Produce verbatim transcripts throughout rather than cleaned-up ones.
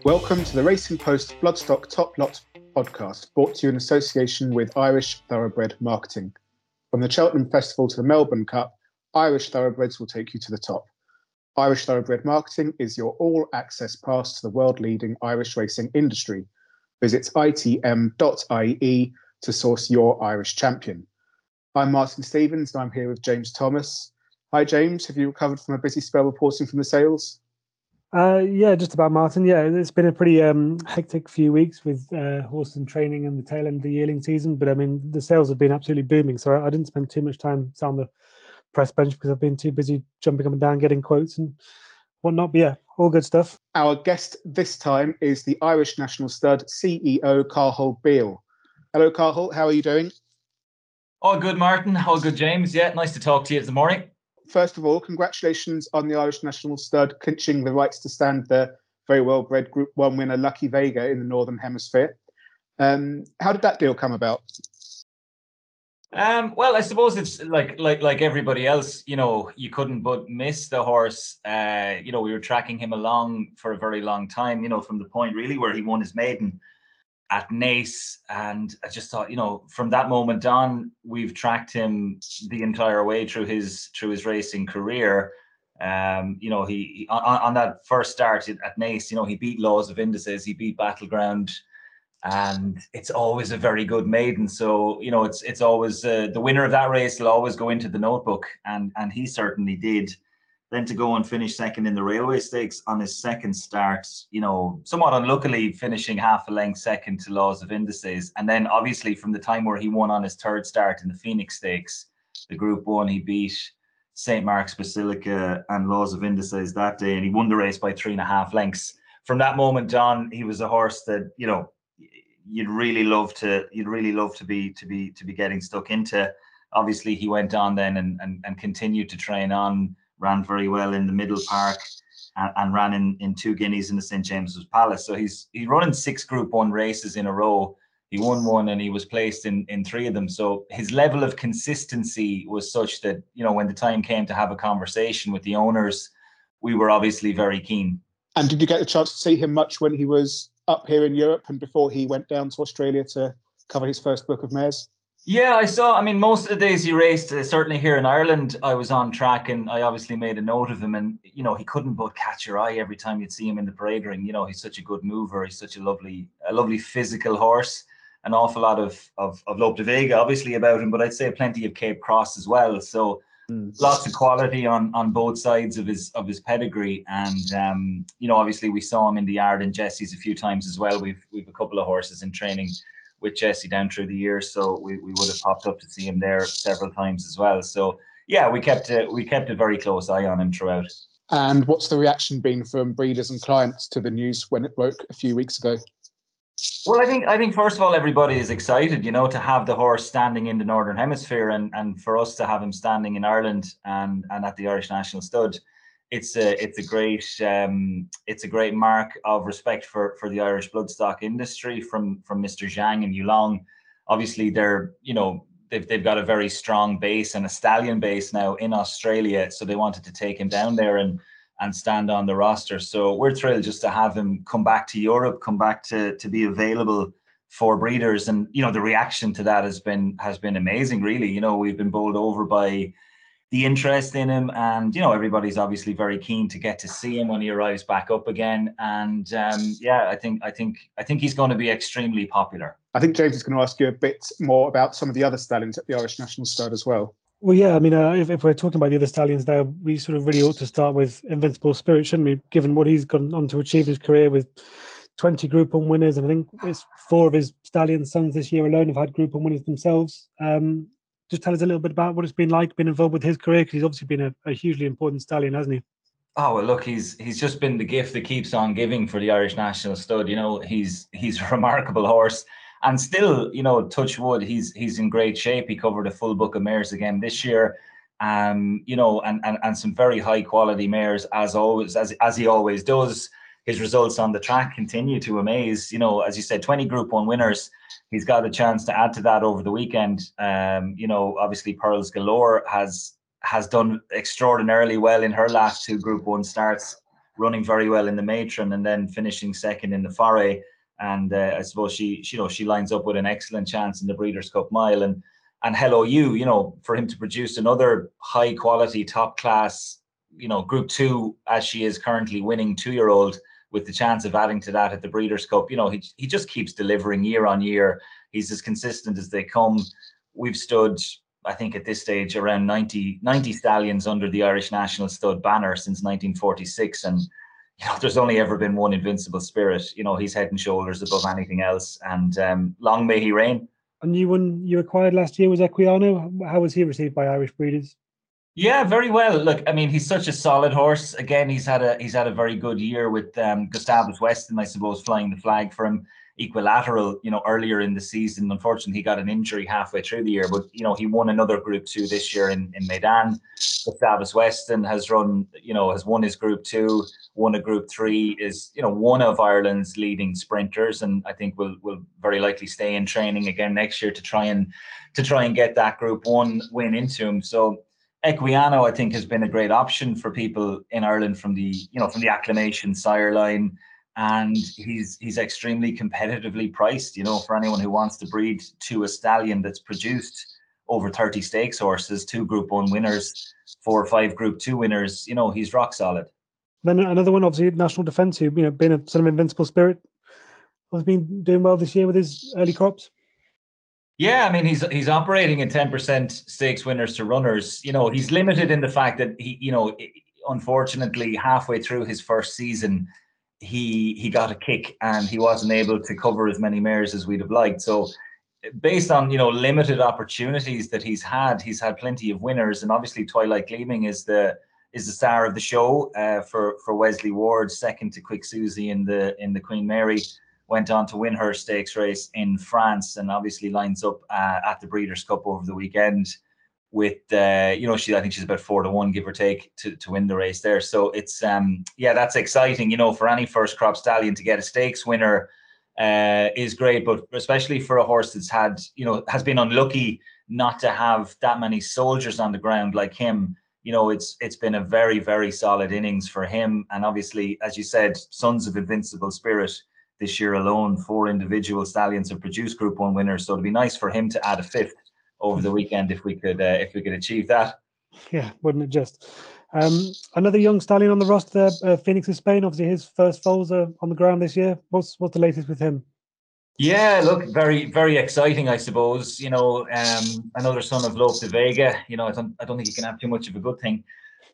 Welcome to the Racing Post Bloodstock Top Lot podcast, brought to you in association with Irish Thoroughbred Marketing. From the Cheltenham Festival to the Melbourne Cup, Irish Thoroughbreds will take you to the top. Irish Thoroughbred Marketing is your all-access pass to the world-leading Irish racing industry. Visit I T M dot I E to source your Irish champion. I'm Martin Stevens and I'm here with James Thomas. Hi James, have you recovered from a busy spell reporting from the sales? Uh, yeah, just about, Martin. Yeah, it's been a pretty um, hectic few weeks with uh, horse and training and the tail end of the yearling season. But I mean, the sales have been absolutely booming. So I, I didn't spend too much time on the press bench because I've been too busy jumping up and down, getting quotes and whatnot. But yeah, all good stuff. Our guest this time is the Irish National Stud C E O, Cathal Beale. Hello, Cathal. How are you doing? All good, Martin. All good, James. Yeah, nice to talk to you this morning. First of all, congratulations on the Irish National Stud clinching the rights to stand the very well-bred Group One winner Lucky Vega in the Northern Hemisphere. Um, how did that deal come about? Um, well, I suppose it's like like like everybody else. You know, you couldn't but miss the horse. Uh, you know, we were tracking him along for a very long time. You know, from the point really where he won his maiden at Naas, and I just thought, you know, from that moment on, we've tracked him the entire way through his through his racing career. Um, you know, he, he on, on that first start at Naas, you know, he beat Laws of Indices, he beat Battleground, and it's always a very good maiden. So, you know, it's it's always uh, the winner of that race will always go into the notebook, and and he certainly did. Then to go and finish second in the Railway Stakes on his second start, you know, somewhat unluckily finishing half a length second to Laws of Indices. And then obviously from the time where he won on his third start in the Phoenix Stakes, the Group One, he beat Saint Mark's Basilica and Laws of Indices that day, and he won the race by three and a half lengths. From that moment on, he was a horse that, you know, you'd really love to, you'd really love to be, to be, to be getting stuck into. Obviously, he went on then and and, and continued to train on. Ran very well in the Middle Park and, and ran in, in two guineas in the Saint James's Palace. So he's he's running six Group One races in a row. He won one and he was placed in, in three of them. So his level of consistency was such that, you know, when the time came to have a conversation with the owners, we were obviously very keen. And did you get the chance to see him much when he was up here in Europe and before he went down to Australia to cover his first book of mares? Yeah, I saw, I mean, most of the days he raced, uh, certainly here in Ireland, I was on track and I obviously made a note of him. And, you know, he couldn't but catch your eye every time you'd see him in the parade ring. You know, he's such a good mover. He's such a lovely, a lovely physical horse. An awful lot of, of, of Lope de Vega, obviously, about him, but I'd say plenty of Cape Cross as well. So mm. lots of quality on, on both sides of his of his pedigree. And, um, you know, obviously we saw him in the yard in Jesse's a few times as well. We've, we've a couple of horses in training with Jesse down through the years, so we, we would have popped up to see him there several times as well. So yeah, we kept a, we kept a very close eye on him throughout. And what's the reaction been from breeders and clients to the news when it broke a few weeks ago? Well, I think I think first of all, everybody is excited, you know, to have the horse standing in the Northern Hemisphere, and and for us to have him standing in Ireland and and at the Irish National Stud. It's a it's a great um, it's a great mark of respect for for the Irish bloodstock industry from from Mister Zhang and Yulong. Obviously, they're you know they've they've got a very strong base and a stallion base now in Australia, so they wanted to take him down there and and stand on the roster. So we're thrilled just to have him come back to Europe, come back to to be available for breeders, and you know the reaction to that has been has been amazing. Really, you know we've been bowled over by the interest in him, and you know everybody's obviously very keen to get to see him when he arrives back up again. And um, yeah, I think I think I think he's going to be extremely popular. I think James is going to ask you a bit more about some of the other stallions at the Irish National Stud as well. Well, yeah, I mean, uh, if, if we're talking about the other stallions there, we sort of really ought to start with Invincible Spirit, shouldn't we? Given what he's gone on to achieve his career with twenty Group One winners, and I think it's four of his stallion sons this year alone have had Group One winners themselves. Um, Just tell us a little bit about what it's been like being involved with his career, because he's obviously been a, a hugely important stallion, hasn't he? Oh, well, look, he's he's just been the gift that keeps on giving for the Irish National Stud. You know, he's he's a remarkable horse, and still, you know, touch wood, he's he's in great shape. He covered a full book of mares again this year, um, you know, and and and some very high quality mares as always, as as he always does. His results on the track continue to amaze. You know, as you said, twenty Group One winners. He's got a chance to add to that over the weekend. Um, you know, obviously Pearls Galore has has done extraordinarily well in her last two Group One starts. running very well in the matron and then finishing second in the foray. And uh, I suppose she, she, you know, she lines up with an excellent chance in the Breeders' Cup Mile. And and Hello You, you know, for him to produce another high quality, top class, you know, Group Two as she is currently winning two year old, with the chance of adding to that at the Breeders' Cup, you know, he he just keeps delivering year on year. He's as consistent as they come. We've stood, I think at this stage, around ninety, ninety stallions under the Irish National Stud banner since nineteen forty-six. And, you know, there's only ever been one Invincible Spirit. You know, he's head and shoulders above anything else. And um, long may he reign. And new one you acquired last year was Equiano. How was he received by Irish breeders? Yeah, very well. Look, I mean, he's such a solid horse. Again, he's had a he's had a very good year with um, Gustavus Weston, I suppose, flying the flag for him. Equilateral, you know, earlier in the season. Unfortunately, he got an injury halfway through the year, but you know, he won another Group Two this year in in Medan. Gustavus Weston has run, you know, has won his Group Two, won a Group Three. Is, you know, one of Ireland's leading sprinters, and I think will will very likely stay in training again next year to try and to try and get that Group One win into him. So Equiano, I think, has been a great option for people in Ireland from the, you know, from the Acclamation sire line. And he's he's extremely competitively priced, you know, for anyone who wants to breed to a stallion that's produced over thirty stakes horses, two Group One winners, four or five Group Two winners. You know, he's rock solid. Then another one, obviously, National Defence, who, you know, been a sort of Invincible Spirit, has been doing well this year with his early crops. Yeah, I mean, he's he's operating at ten percent stakes winners to runners. You know, he's limited in the fact that he, you know, unfortunately, halfway through his first season, he he got a kick and he wasn't able to cover as many mares as we'd have liked. So based on, you know, limited opportunities that he's had, he's had plenty of winners. And obviously Twilight Gleaming is the is the star of the show uh, for for Wesley Ward, second to Quick Susie in the in the Queen Mary. Went on to win her stakes race in France, and obviously lines up uh, at the Breeders' Cup over the weekend with, uh, you know, she I think she's about four to one, give or take, to, to win the race there. So it's, um, yeah, that's exciting, you know, for any first crop stallion to get a stakes winner uh, is great, but especially for a horse that's had, you know, has been unlucky not to have that many soldiers on the ground like him. You know, it's it's been a very, very solid innings for him. And obviously, as you said, Sons of Invincible Spirit, this year alone, four individual stallions have produced Group One winners. So it'd be nice for him to add a fifth over the weekend if we could uh, if we could achieve that. Yeah, wouldn't it just? Um, another young stallion on the roster there, uh, Phoenix of Spain. Obviously, his first foals are on the ground this year. What's what's the latest with him? Yeah, look, very very exciting, I suppose. You know, um, another son of Lope de Vega. You know, I don't I don't think he can have too much of a good thing.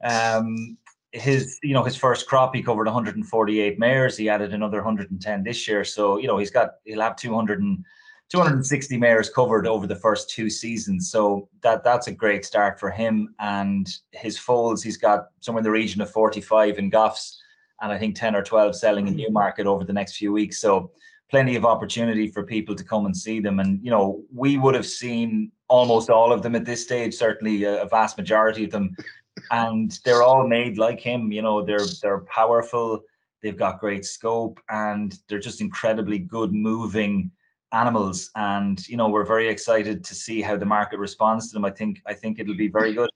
Um, his you know his first crop, he covered one hundred forty-eight mares. He added another one hundred ten this year, so you know he's got he'll have two hundred and two hundred sixty mares covered over the first two seasons. So that that's a great start for him. And his foals, he's got somewhere in the region of forty-five in Goffs, and I think ten or twelve selling in Newmarket over the next few weeks. So plenty of opportunity for people to come and see them. And you know, we would have seen almost all of them at this stage, certainly a, a vast majority of them. And they're all made like him. You know, they're they're powerful, they've got great scope, and they're just incredibly good moving animals. And you know, we're very excited to see how the market responds to them. I think I think it'll be very good.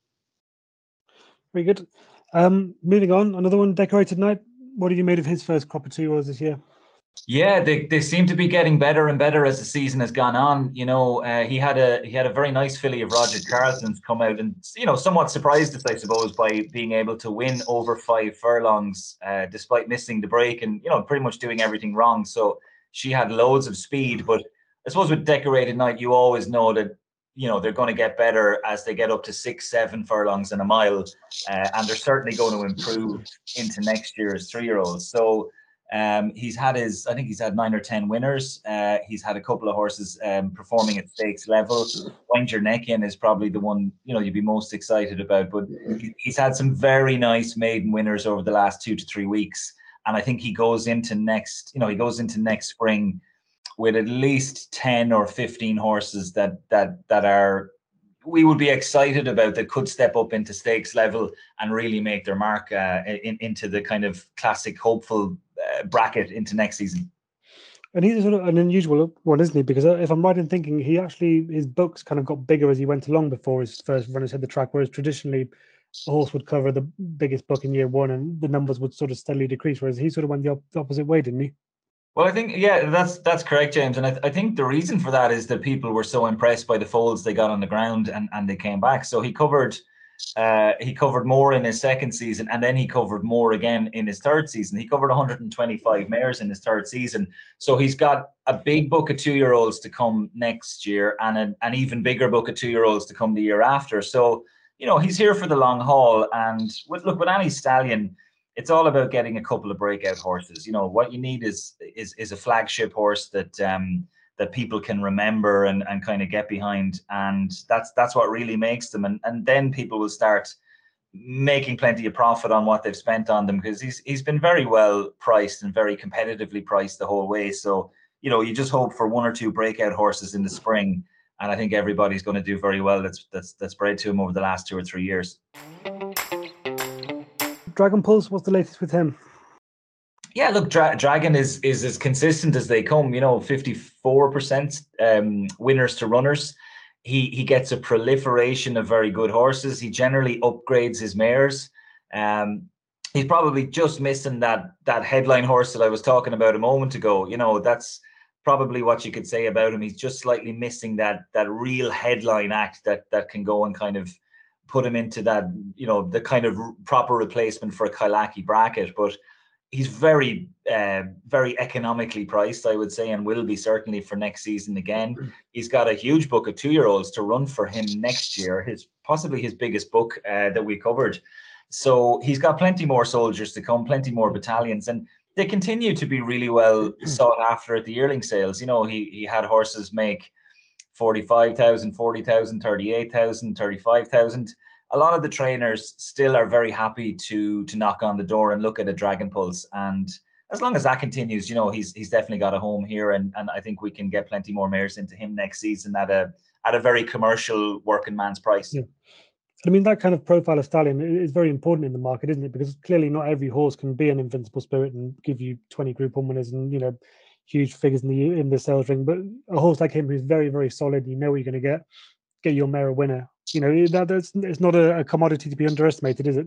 Very good. Um, moving on, another one, Decorated Knight. What have you made of his first crop of two year-olds this year? Yeah, they, they seem to be getting better and better as the season has gone on. You know, uh, he had a he had a very nice filly of Roger Carlton's come out and, you know, somewhat surprised us, I suppose, by being able to win over five furlongs uh, despite missing the break and, you know, pretty much doing everything wrong. So she had loads of speed. But I suppose with Decorated Knight, you always know that, you know, they're going to get better as they get up to six, seven furlongs in a mile. Uh, and they're certainly going to improve into next year's three-year-olds. So Um, he's had his, I think he's had nine or ten winners. Uh, he's had a couple of horses um, performing at stakes level. Wind Your Neck In is probably the one, you know, you'd be most excited about. But he's had some very nice maiden winners over the last two to three weeks. And I think he goes into next, you know, he goes into next spring with at least ten or fifteen horses that that that are, we would be excited about, that could step up into stakes level and really make their mark uh, in, into the kind of classic hopeful uh, bracket into next season. And he's sort of an unusual one, isn't he? Because if I'm right in thinking, he actually, his books kind of got bigger as he went along before his first runners hit the track, whereas traditionally a horse would cover the biggest book in year one and the numbers would sort of steadily decrease, whereas he sort of went the op- opposite way, didn't he? Well, I think, yeah, that's that's correct, James. And I, th- I think the reason for that is that people were so impressed by the foals they got on the ground and, and they came back. So he covered uh, he covered more in his second season, and then he covered more again in his third season. He covered one hundred twenty-five mares in his third season. So he's got a big book of two-year-olds to come next year and an, an even bigger book of two-year-olds to come the year after. So, you know, he's here for the long haul. And with, look, with any stallion, it's all about getting a couple of breakout horses. You know, what you need is is is a flagship horse that um, that people can remember and, and kind of get behind, and that's that's what really makes them. And and then people will start making plenty of profit on what they've spent on them, because he's he's been very well priced and very competitively priced the whole way. So, you know, you just hope for one or two breakout horses in the spring, and I think everybody's going to do very well. That's that's that's bred to him over the last two or three years. Dragon Pulse, what's the latest with him? Yeah, look, Dra- Dragon is is as consistent as they come. You know, fifty-four percent um, winners to runners. He he gets a proliferation of very good horses. He generally upgrades his mares. Um, he's probably just missing that that headline horse that I was talking about a moment ago. You know, that's probably what you could say about him. He's just slightly missing that that real headline act that that can go and kind of put him into that, you know, the kind of proper replacement for a Kailaki Bracket. But he's very, uh, very economically priced, I would say, and will be certainly for next season again. He's got a huge book of two-year-olds to run for him next year, his possibly his biggest book uh, that we covered. So he's got plenty more soldiers to come, plenty more battalions, and they continue to be really well sought after at the yearling sales. You know, he he had horses make forty-five thousand, forty thousand, thirty-eight thousand, thirty-five thousand. A lot of the trainers still are very happy to to knock on the door and look at a Dragon Pulse. And as long as that continues, you know, he's he's definitely got a home here. And, and I think we can get plenty more mares into him next season at a at a very commercial working man's price. Yeah. I mean, that kind of profile of stallion is very important in the market, isn't it? Because clearly not every horse can be an Invincible Spirit and give you twenty Group One winners and, you know, huge figures in the in the sales ring. But a horse like him who's very, very solid, you know what you're going to get, get your mare a winner. You know, that that's it's not a, a commodity to be underestimated, is it?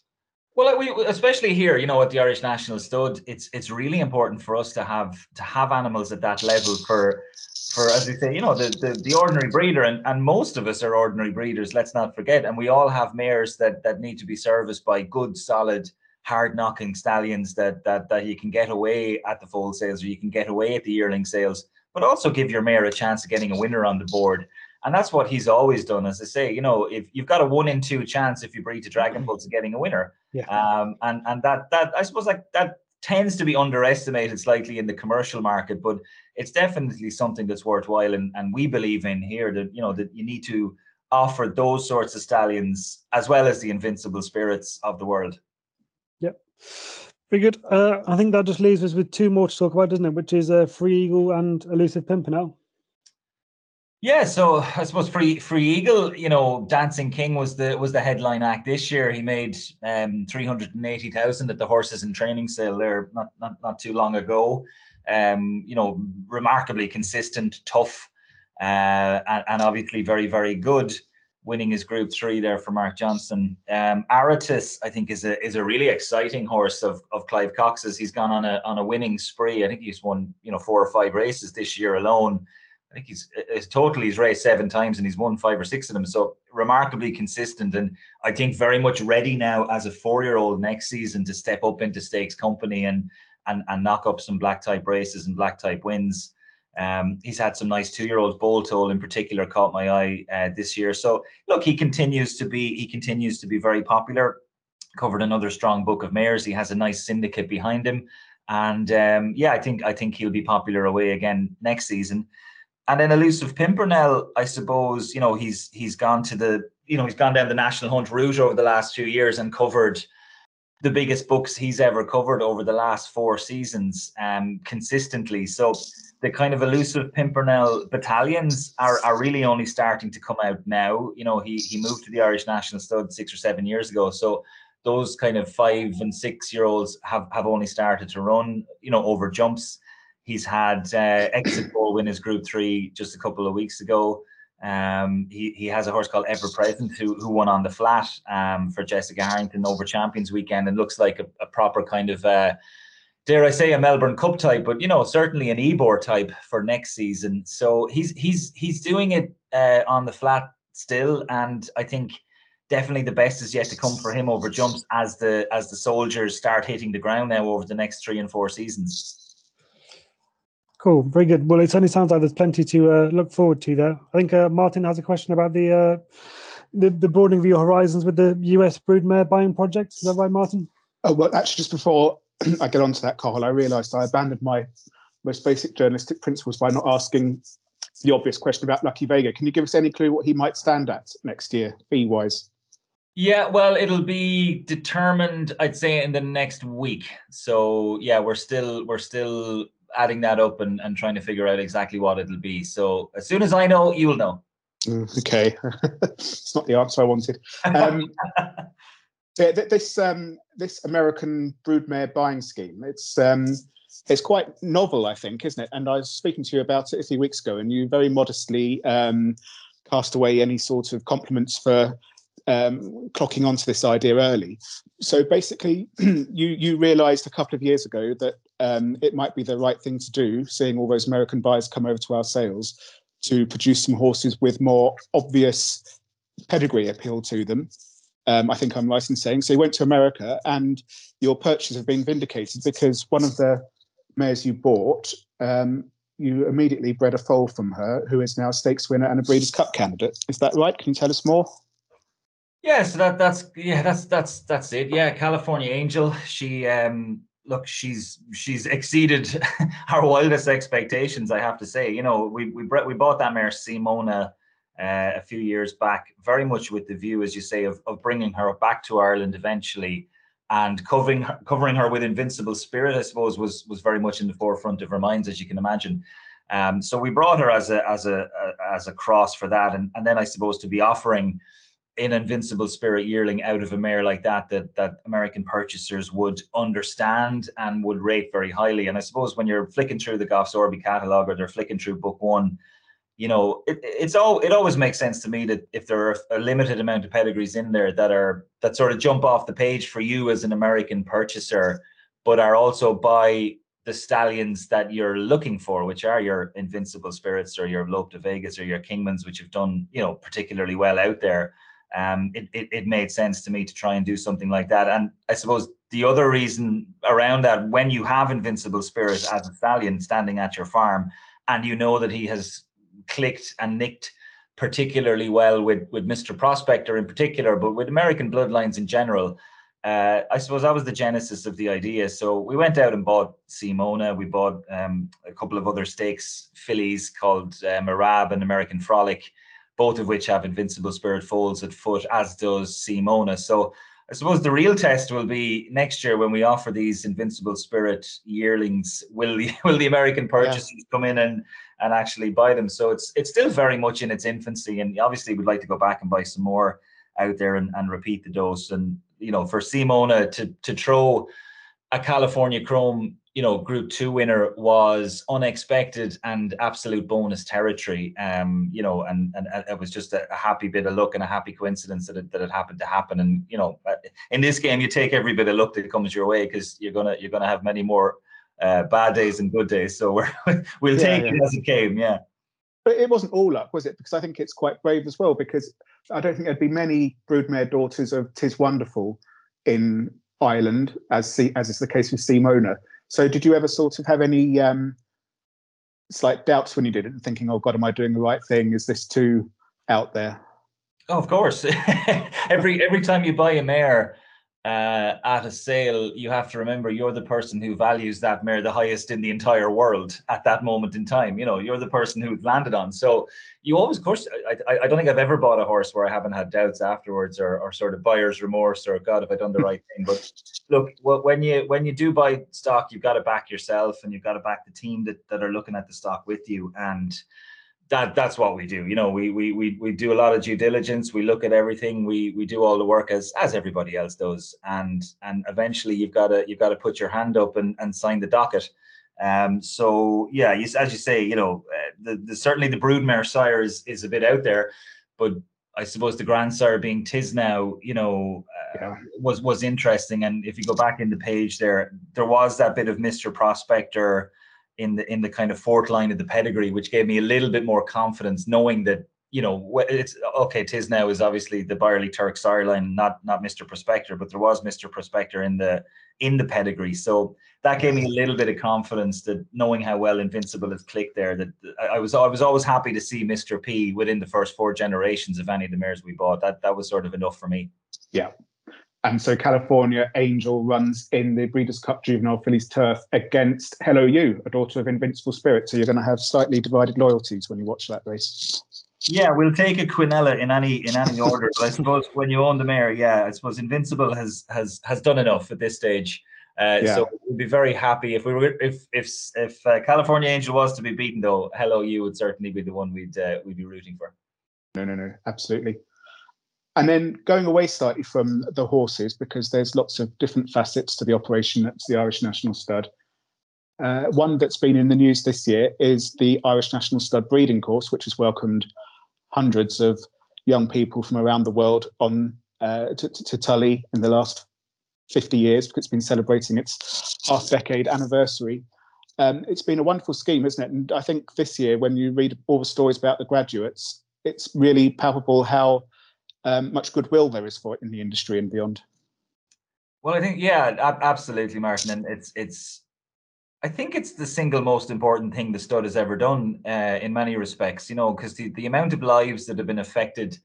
Well, we, especially here, you know, at the Irish National Stud, it's it's really important for us to have to have animals at that level for, for as we say, you know, the, the, the ordinary breeder, and, and most of us are ordinary breeders, let's not forget, and we all have mares that that need to be serviced by good, solid, hard-knocking stallions that that that you can get away at the foal sales, or you can get away at the yearling sales, but also give your mare a chance of getting a winner on the board. And that's what he's always done. As I say, you know, if you've got a one in two chance if you breed to Dragon Pulse of getting a winner, yeah. um, and and that that I suppose like that tends to be underestimated slightly in the commercial market, but it's definitely something that's worthwhile, and, and we believe in here that, you know, that you need to offer those sorts of stallions as well as the Invincible Spirits of the world. Yep. Very good. Uh, I think that just leaves us with two more to talk about, doesn't it? Which is uh, Free Eagle and Elusive Pimpernel. Yeah, so I suppose Free Free Eagle, you know, Dancing King was the was the headline act this year. He made um, three hundred eighty thousand at the Horses in Training sale there not not not too long ago. Um, you know, remarkably consistent, tough, uh, and, and obviously very very good. Winning his Group Three there for Mark Johnston. Um, Aratus, I think, is a is a really exciting horse of of Clive Cox's. He's gone on a on a winning spree. I think he's won, you know, four or five races this year alone. I think he's, he's totally he's raced seven times and he's won five or six of them. So remarkably consistent, and I think very much ready now as a four-year-old next season to step up into stakes company and and and knock up some black type races and black type wins. Um, he's had some nice two-year-olds. Boltole in particular caught my eye uh, this year. So look, he continues to be he continues to be very popular. Covered another strong book of mares. He has a nice syndicate behind him, and um, yeah, I think I think he'll be popular away again next season. And then Elusive Pimpernel, I suppose, you know, he's he's gone to the, you know, he's gone down the National Hunt route over the last few years and covered the biggest books he's ever covered over the last four seasons um, consistently. So the kind of Elusive Pimpernel battalions are, are really only starting to come out now. You know, he he moved to the Irish National Stud six or seven years ago. So those kind of five and six year olds have, have only started to run, you know, over jumps. He's had uh, Exit Bowl win his Group Three just a couple of weeks ago. Um, he, he has a horse called Ever Present who, who won on the flat um, for Jessica Harrington over Champions Weekend, and looks like a, a proper kind of, uh, dare I say, a Melbourne Cup type, but, you know, certainly an Ebor type for next season. So he's he's he's doing it uh, on the flat still, and I think definitely the best is yet to come for him over jumps as the as the soldiers start hitting the ground now over the next three and four seasons. Cool, very good. Well, it certainly sounds like there's plenty to uh, look forward to there. I think uh, Martin has a question about the, uh, the the broadening of your horizons with the U S broodmare buying project. Is that right, Martin? Oh, well, actually, just before I get onto that, Carl, I realised I abandoned my most basic journalistic principles by not asking the obvious question about Lucky Vega. Can you give us any clue what he might stand at next year, fee-wise? Yeah, well, it'll be determined, I'd say, in the next week. So yeah, we're still we're still adding that up and, and trying to figure out exactly what it'll be. So as soon as I know, you will know. Mm, okay, it's not the answer I wanted. Um, yeah, this um, this American broodmare buying scheme, it's um, it's quite novel, I think, isn't it? And I was speaking to you about it a few weeks ago, and you very modestly um, cast away any sort of compliments for um, clocking onto this idea early. So basically, you you realised a couple of years ago that um, it might be the right thing to do, seeing all those American buyers come over to our sales, to produce some horses with more obvious pedigree appeal to them. Um, I think I'm right in saying. So you went to America, and your purchases have been vindicated because one of the mares you bought, um, you immediately bred a foal from her, who is now a stakes winner and a Breeders' Cup candidate. Is that right? Can you tell us more? Yeah, so that that's yeah, that's that's that's it. Yeah, California Angel. She um look, she's she's exceeded our wildest expectations, I have to say. You know, we we we bought that mare Simona uh, a few years back, very much with the view, as you say, of of bringing her back to Ireland eventually, and covering her, covering her with Invincible Spirit, I suppose, was was very much in the forefront of our minds, as you can imagine. Um, so we brought her as a as a, a as a cross for that, and and then I suppose to be offering an Invincible Spirit yearling out of a mare like that, that that American purchasers would understand and would rate very highly. And I suppose when you're flicking through the Goff's Orby catalogue, or they're flicking through book one, you know, it, it's all it always makes sense to me that if there are a limited amount of pedigrees in there that are that sort of jump off the page for you as an American purchaser, but are also by the stallions that you're looking for, which are your Invincible Spirits or your Lope de Vegas or your Kingmans, which have done, you know, particularly well out there. Um, it, it, it made sense to me to try and do something like that. And I suppose the other reason around that, when you have Invincible Spirit as a stallion standing at your farm, and you know that he has clicked and nicked particularly well with, with Mister Prospector in particular, but with American bloodlines in general, uh, I suppose that was the genesis of the idea. So we went out and bought Simona. We bought um, a couple of other stakes fillies called uh, Marab and American Frolic, both of which have Invincible Spirit foals at foot, as does Simona. So I suppose the real test will be next year when we offer these Invincible Spirit yearlings. Will the, will the American purchasers yeah. come in and, and actually buy them? So it's it's still very much in its infancy, and obviously we'd like to go back and buy some more out there and, and repeat the dose. And, you know, for Simona to to throw a California Chrome, you know, Group Two winner was unexpected and absolute bonus territory. Um, you know, and and it was just a, a happy bit of luck and a happy coincidence that it that it happened to happen. And, you know, in this game, you take every bit of luck that comes your way, because you're gonna you're gonna have many more uh, bad days and good days. So we're we'll yeah, take yeah. it as it came. Yeah. But it wasn't all luck, was it? Because I think it's quite brave as well, because I don't think there'd be many broodmare daughters of Tis Wonderful in Ireland, as as is the case with Simona. So did you ever sort of have any um, slight doubts when you did it, and thinking, oh God, am I doing the right thing? Is this too out there? Oh, of course. every every time you buy a mare uh, at a sale, you have to remember you're the person who values that mare the highest in the entire world at that moment in time. You know, you're the person who's landed on. So you always, of course, I, I, I don't think I've ever bought a horse where I haven't had doubts afterwards, or, or sort of buyer's remorse, or God, have I done the right thing? But look, when you when you do buy stock, you've got to back yourself, and you've got to back the team that, that are looking at the stock with you. And that that's what we do. You know, we we we we do a lot of due diligence. We look at everything. We we do all the work as as everybody else does. And and eventually you've got to you've got to put your hand up and, and sign the docket. Um, so yeah, you, as you say, you know, uh, the, the certainly the broodmare sire is is a bit out there, but I suppose the grandsire being Tisnow, you know, uh, Yeah. was was interesting. And if you go back in the page there, there was that bit of Mister Prospector in the in the kind of fourth line of the pedigree, which gave me a little bit more confidence, knowing that, you know, it's okay. Tisnow is obviously the Byerly Turk sire line, not not Mister Prospector, but there was Mister Prospector in the in the pedigree. So that gave me a little bit of confidence, that knowing how well Invincible has clicked there, that I was I was always happy to see Mister P within the first four generations of any of the mares we bought. That that was sort of enough for me. Yeah. And so California Angel runs in the Breeders' Cup Juvenile Fillies Turf against Hello You, a daughter of Invincible Spirit. So you're going to have slightly divided loyalties when you watch that race. Yeah, we'll take a Quinella in any in any order. But I suppose when you own the mare, yeah, I suppose Invincible has has has done enough at this stage. Uh, Yeah. So we'd be very happy if we were if if if uh, California Angel was to be beaten, though. Hello You would certainly be the one we'd uh, we'd be rooting for. No, no, no, absolutely. And then going away slightly from the horses, because there's lots of different facets to the operation at the Irish National Stud. Uh, one that's been in the news this year is the Irish National Stud breeding course, which has welcomed hundreds of young people from around the world on uh, to, to Tully in the last fifty years, because it's been celebrating its half decade anniversary. Um, it's been a wonderful scheme, isn't it? And I think this year, when you read all the stories about the graduates, it's really palpable how um, much goodwill there is for it in the industry and beyond. Well, I think, yeah, ab- absolutely, Martin. And it's, it's, I think it's the single most important thing the stud has ever done uh, in many respects, you know, because the, the amount of lives that have been affected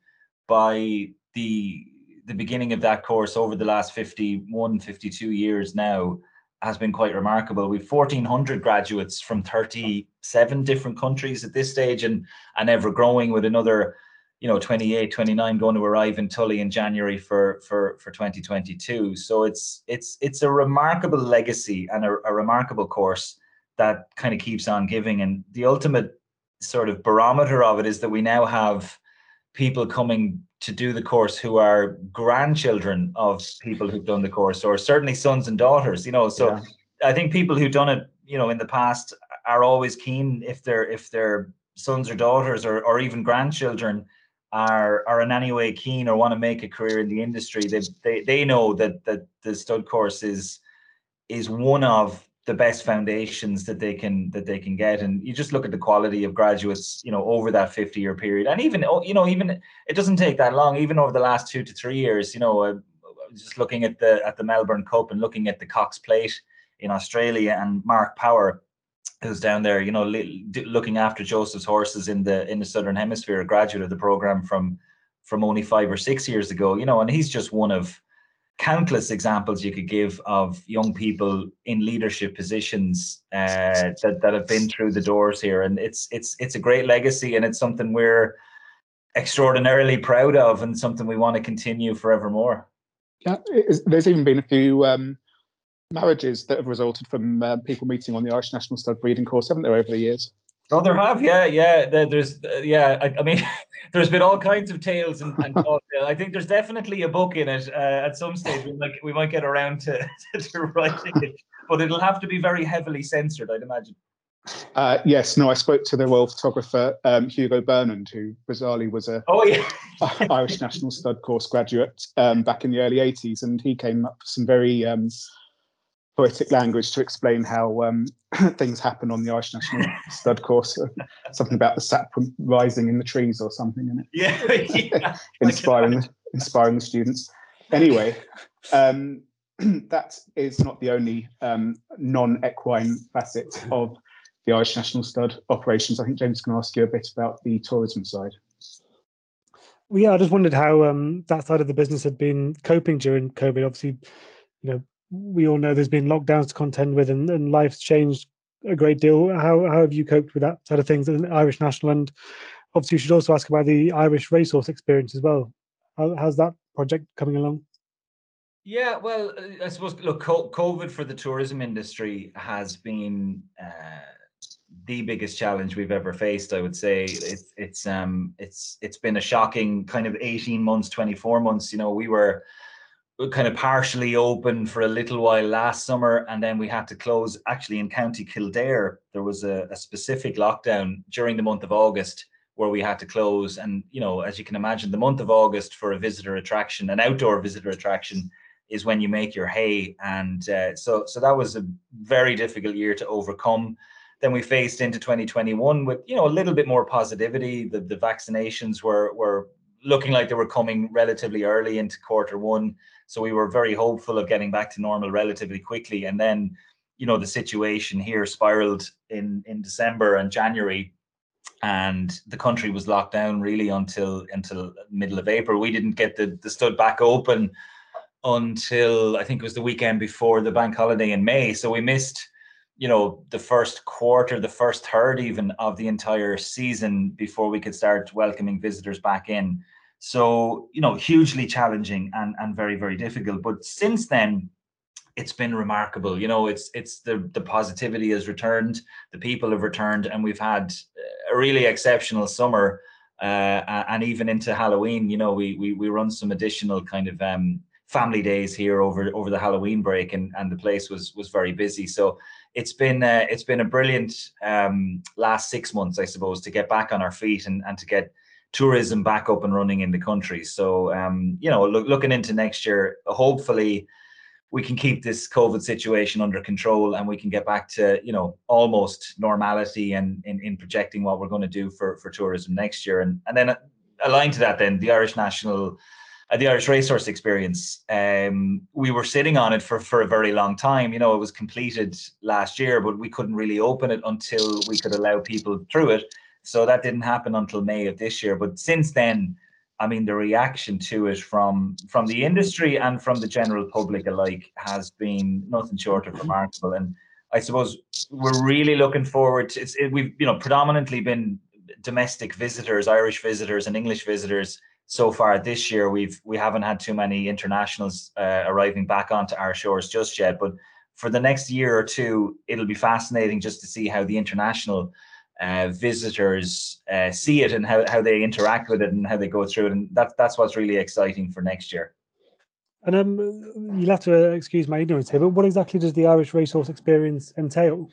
by the, the beginning of that course over the last fifty-one, fifty-two years now has been quite remarkable. We've fourteen hundred graduates from thirty-seven different countries at this stage, and, and ever growing, with another, you know, twenty-eight, twenty-nine going to arrive in Tully in January for for for twenty twenty-two. So it's it's it's a remarkable legacy and a, a remarkable course that kind of keeps on giving. And the ultimate sort of barometer of it is that we now have people coming to do the course who are grandchildren of people who've done the course, or certainly sons and daughters, you know. So yeah. I think people who've done it, you know, in the past are always keen, if they're if they're sons or daughters or or even grandchildren are are in any way keen or want to make a career in the industry, they they they know that that the stud course is is one of the best foundations that they can that they can get. And you just look at the quality of graduates, you know, over that fifty year period, and even, you know, even it doesn't take that long, even over the last two to three years, you know, uh, just looking at the at the Melbourne Cup and looking at the Cox Plate in Australia, and Mark Power, who's down there, you know, looking after Joseph's horses in the in the Southern Hemisphere, a graduate of the program from from only five or six years ago, you know, and he's just one of countless examples you could give of young people in leadership positions uh, that that have been through the doors here. And it's it's it's a great legacy, and it's something we're extraordinarily proud of, and something we want to continue forevermore. Yeah, there's even been a few um, marriages that have resulted from uh, people meeting on the Irish National Stud breeding course, haven't there, over the years? Oh, there have, yeah, yeah. There's, uh, yeah. I, I mean, there's been all kinds of tales, and, and talk. I think there's definitely a book in it. Uh, at some stage, we might we might get around to, to writing it, but it'll have to be very heavily censored, I'd imagine. Uh, yes, no. I spoke to the royal photographer um, Hugo Burnand, who bizarrely was a oh yeah Irish National Stud course graduate um, back in the early eighties, and he came up with some very um, poetic language to explain how um, things happen on the Irish National Stud course. Something about the sap rising in the trees or something in it. Yeah, yeah. inspiring, the, inspiring the students. Anyway, um, that is not the only um, non-equine facet of the Irish National Stud operations. I think James can ask you a bit about the tourism side. Well, yeah, I just wondered how um, that side of the business had been coping during COVID. Obviously, you know, we all know there's been lockdowns to contend with, and, and life's changed a great deal. How how have you coped with that side of things in Irish National? And obviously, you should also ask about the Irish racehorse experience as well. How, how's that project coming along? Yeah, well, I suppose, look, COVID for the tourism industry has been uh, the biggest challenge we've ever faced. I would say it's it's um it's it's been a shocking kind of eighteen months, twenty-four months. You know, we were kind of partially open for a little while last summer, and then we had to close. Actually, in County Kildare, there was a, a specific lockdown during the month of August where we had to close. And, you know, as you can imagine, the month of August for a visitor attraction, an outdoor visitor attraction, is when you make your hay. And uh, so, so that was a very difficult year to overcome. Then we faced into twenty twenty-one with, you know, a little bit more positivity. The, the vaccinations were, were looking like they were coming relatively early into quarter one. So we were very hopeful of getting back to normal relatively quickly. And then, you know, the situation here spiraled in, in December and January, and the country was locked down really until until middle of April. We didn't get the, the stud back open until I think it was the weekend before the bank holiday in May. So we missed, you know, the first quarter, the first third even of the entire season before we could start welcoming visitors back in. So, you know, hugely challenging and, and very, very difficult. But since then, it's been remarkable. You know, it's it's the, the positivity has returned, the people have returned, and we've had a really exceptional summer. Uh, and even into Halloween, you know, we we we run some additional kind of um, family days here over over the Halloween break, and and the place was was very busy. So it's been uh, it's been a brilliant um, last six months, I suppose, to get back on our feet and and to get tourism back up and running in the country. So um, you know, look, looking into next year, hopefully we can keep this COVID situation under control and we can get back to, you know, almost normality and in, in projecting what we're going to do for, for tourism next year. And, and then aligned to that, then the Irish National, uh, the Irish Racehorse Experience, um, we were sitting on it for, for a very long time. You know, it was completed last year, but we couldn't really open it until we could allow people through it. So that didn't happen until May of this year. But since then, I mean, the reaction to it from from the industry and from the general public alike has been nothing short of remarkable. And I suppose we're really looking forward to it's. It, we've you know predominantly been domestic visitors, Irish visitors, and English visitors so far this year. We've we haven't had too many internationals uh, arriving back onto our shores just yet. But for the next year or two, it'll be fascinating just to see how the international Uh, visitors uh, see it and how, how they interact with it and how they go through it, and that's that's what's really exciting for next year. And um, you'll have to uh, excuse my ignorance here, but what exactly does the Irish Racehorse Experience entail?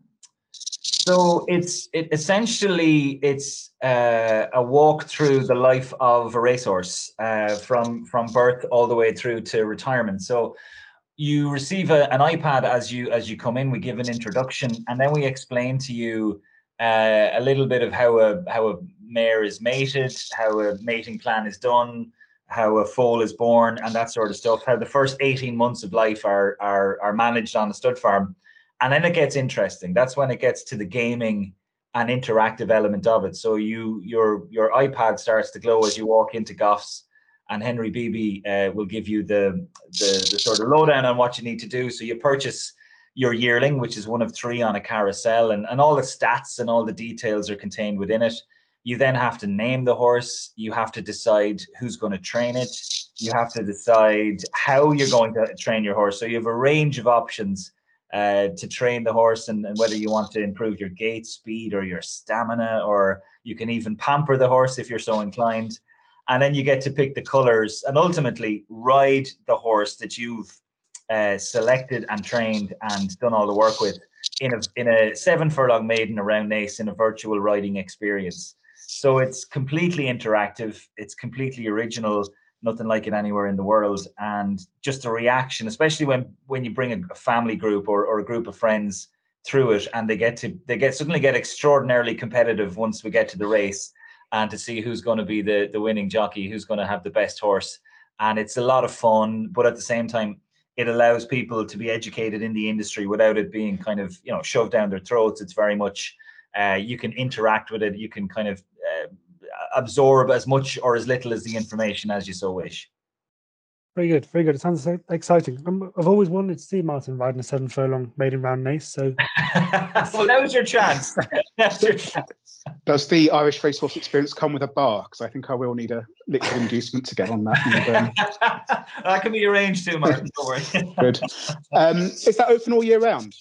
So it's it essentially it's uh, a walk through the life of a racehorse uh, from from birth all the way through to retirement. So you receive a, an iPad as you as you come in. We give an introduction, and then we explain to you Uh, a little bit of how a how a mare is mated, how a mating plan is done, how a foal is born, and that sort of stuff. How the first eighteen months of life are are are managed on a stud farm, and then it gets interesting. That's when it gets to the gaming and interactive element of it. So you your your iPad starts to glow as you walk into Goffs, and Henry Beebe uh, will give you the, the the sort of lowdown on what you need to do. So you purchase your yearling, which is one of three on a carousel, and, and all the stats and all the details are contained within it. You then have to name the horse. You have to decide who's going to train it. You have to decide how you're going to train your horse. So you have a range of options uh, to train the horse, and, and whether you want to improve your gait speed or your stamina, or you can even pamper the horse if you're so inclined. And then you get to pick the colors and ultimately ride the horse that you've Uh, selected and trained and done all the work with in a in a seven furlong maiden around Naas in a virtual riding experience. So it's completely interactive, it's completely original, nothing like it anywhere in the world. And just the reaction, especially when when you bring a, a family group or, or a group of friends through it, and they get to they get suddenly get extraordinarily competitive once we get to the race, and to see who's going to be the the winning jockey, who's going to have the best horse. And it's a lot of fun, but at the same time it allows people to be educated in the industry without it being kind of, you know, shoved down their throats. It's very much, uh, you can interact with it. You can kind of uh, absorb as much or as little as the information as you so wish. Very good, very good. It sounds exciting. I'm, I've always wanted to see Martin riding a seven furlong maiden round Naas. So, well, that was your chance. That's your chance. Does the Irish Racehorse Experience come with a bar? Because I think I will need a liquid inducement to get on that. And, um... that can be arranged too, Martin. Don't worry. Good. Um, is that open all year round?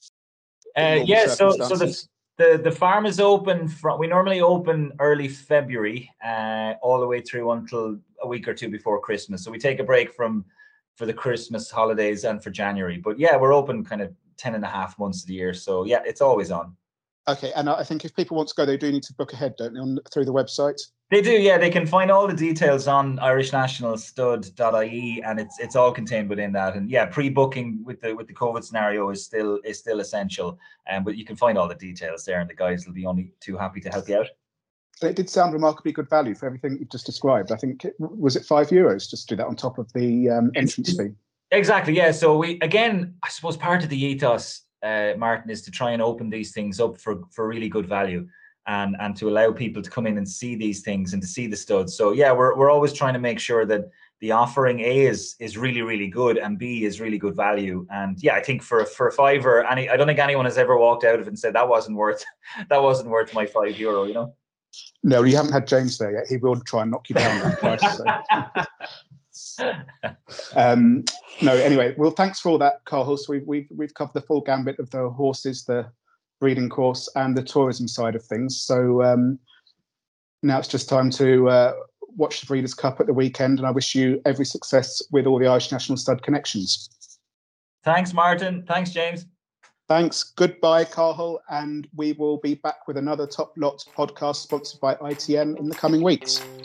Uh, yeah. So, so the the the farm is open from. We normally open early February, uh, all the way through until a week or two before Christmas. So we take a break from for the Christmas holidays and for January. But yeah, we're open kind of ten and a half months of the year. So yeah, it's always on. Okay, and I think if people want to go, they do need to book ahead, don't they, on, through the website? They do, yeah. They can find all the details on irish national stud dot I E, and it's it's all contained within that. And yeah, pre-booking with the with the COVID scenario is still is still essential. Um, but you can find all the details there, and the guys will be only too happy to help you out. It did sound remarkably good value for everything you've just described. I think it, was it five euros just to do that on top of the um, entrance fee? Exactly, yeah. So we again, I suppose part of the ethos, uh, Martin, is to try and open these things up for for really good value, and and to allow people to come in and see these things and to see the studs. So yeah, we're we're always trying to make sure that the offering A is is really really good and B is really good value. And yeah, I think for for a fiver, any I don't think anyone has ever walked out of it and said that wasn't worth that wasn't worth my five euro. You know. No, you haven't had James there yet. He will try and knock you down that price. So. um, no, anyway, well, thanks for all that, Carl. So we've, we've, we've covered the full gambit of the horses, the breeding course and the tourism side of things. So um, now it's just time to uh, watch the Breeders' Cup at the weekend, and I wish you every success with all the Irish National Stud connections. Thanks, Martin. Thanks, James. Thanks. Goodbye, Carl. And we will be back with another Top Lot podcast sponsored by I T N in the coming weeks.